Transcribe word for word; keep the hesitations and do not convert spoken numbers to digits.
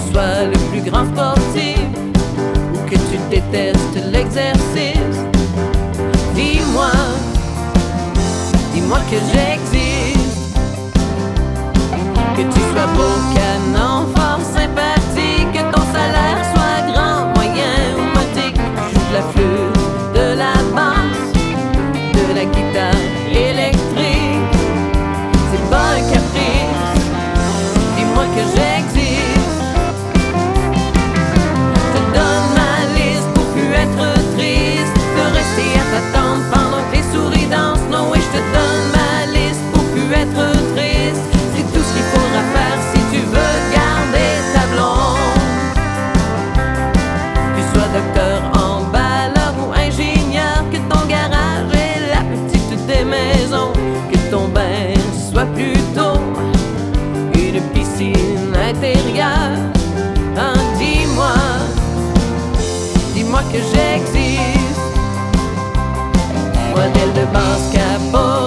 sois le plus grand sportif ou que tu détestes l'exercice. Dis-moi, dis-moi que j'existe, que tu sois beau, canon, fort, sympathique, que ton salaire soit grand, moyen ou modique, de la flûte, de la basse, de la guitare électrique. C'est pas un caprice, dis-moi que j'existe. Je te donne ma liste pour plus être triste, de rester à t'attendre pendant que les souris dansent. Non, oui, je te donne ma liste pour plus être triste. C'est tout ce qu'il faudra faire si tu veux garder ta blonde. Tu sois docteur, emballeur ou ingénieur, que ton garage est la petite des maisons, que ton bain soit plutôt une piscine intérieure. Hein, dis-moi, dis-moi que j'existe. Modèle de basse capot